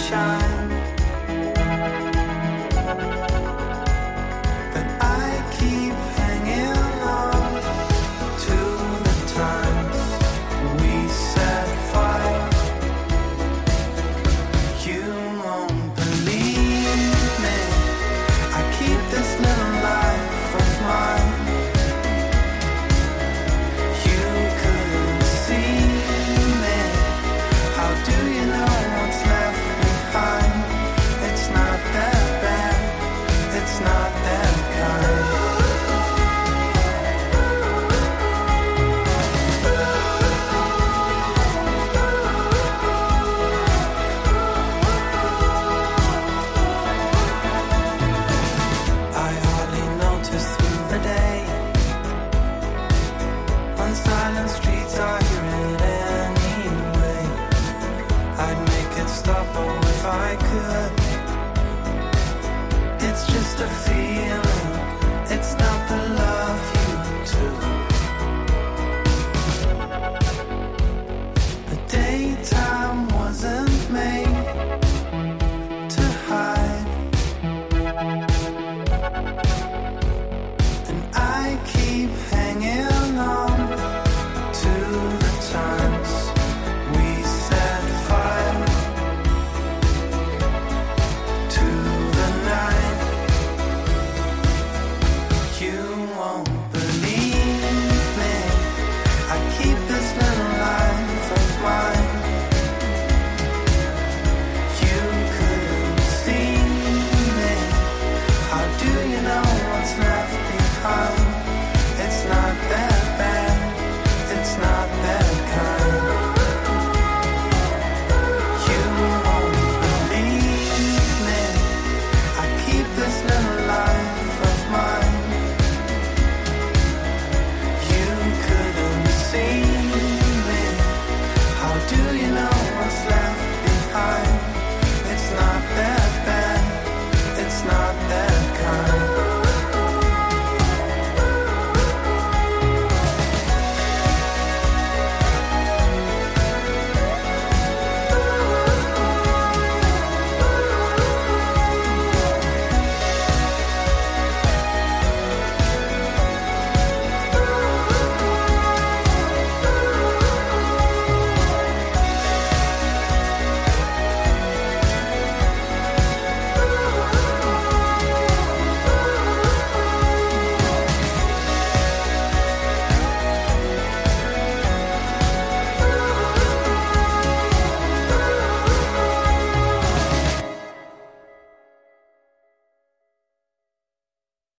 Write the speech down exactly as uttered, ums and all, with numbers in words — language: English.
shine. But I keep hanging on to the times we set fire. You won't believe me, I keep this little life of mine. You couldn't see me, how do you know what's left behind? It's not that bad, it's not that kind. I hardly notice through the day. On silent streets I hear it anyway. I'd make it stop, oh if I could. It's just a feeling